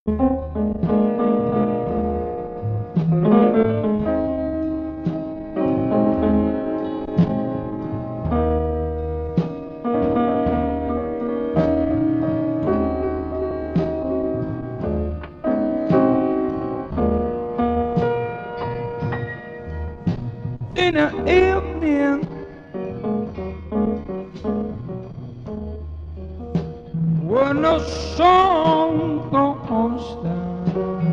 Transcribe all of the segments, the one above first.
In the evening, when the sun goes down,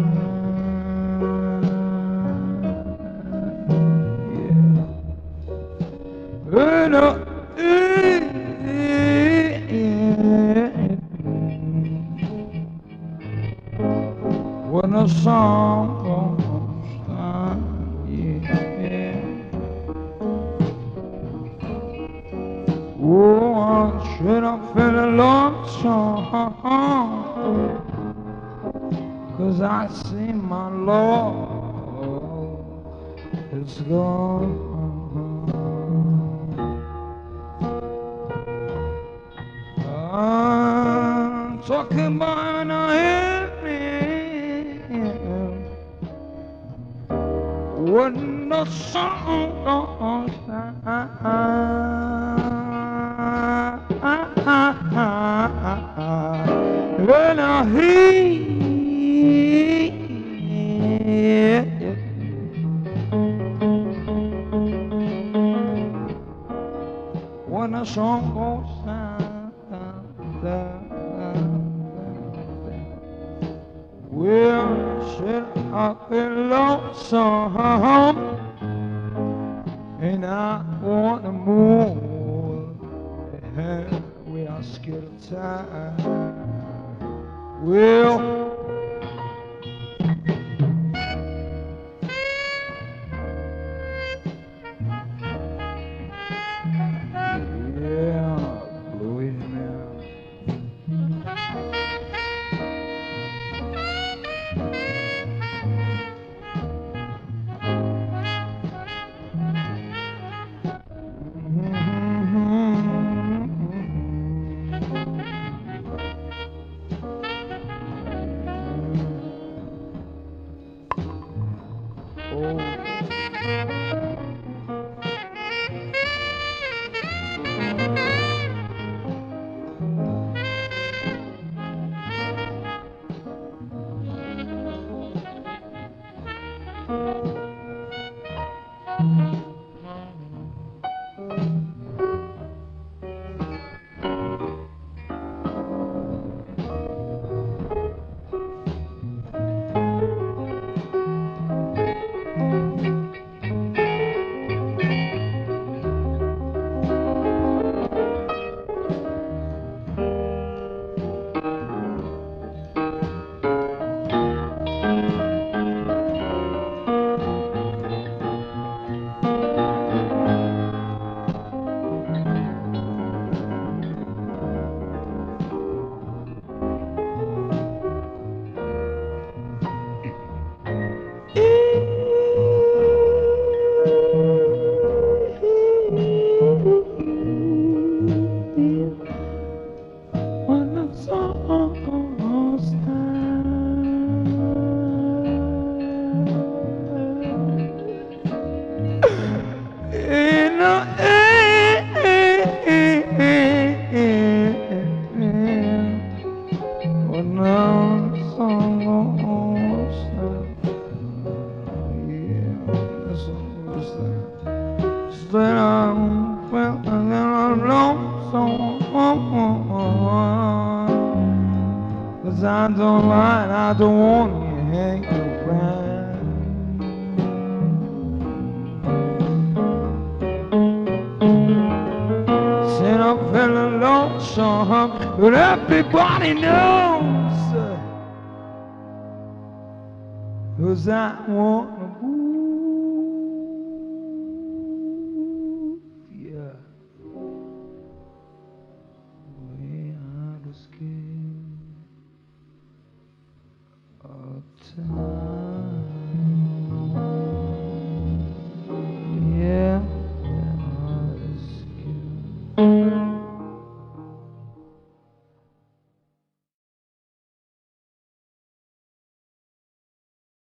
yeah. In the evening, when the sun goes down, yeah. Oh, should I feel lonesome? 'Cause I see my Lord is gone. I'm talking about a heaven when the sun goes down. When I hear when the sun goes down, where should I be lonesome? And I wanna move ahead. We are scared of time. Well, yeah, Louisiana. When the sun goes down in the evening, when the sun goes down, yeah, the sun goes down. Then I'm well, and then I'm lonesome. 'Cause I don't mind, I don't want you hanging around. Said I'm feeling lonesome, but everybody knows. 'Cause I wanna move, yeah. Way out of skin of time.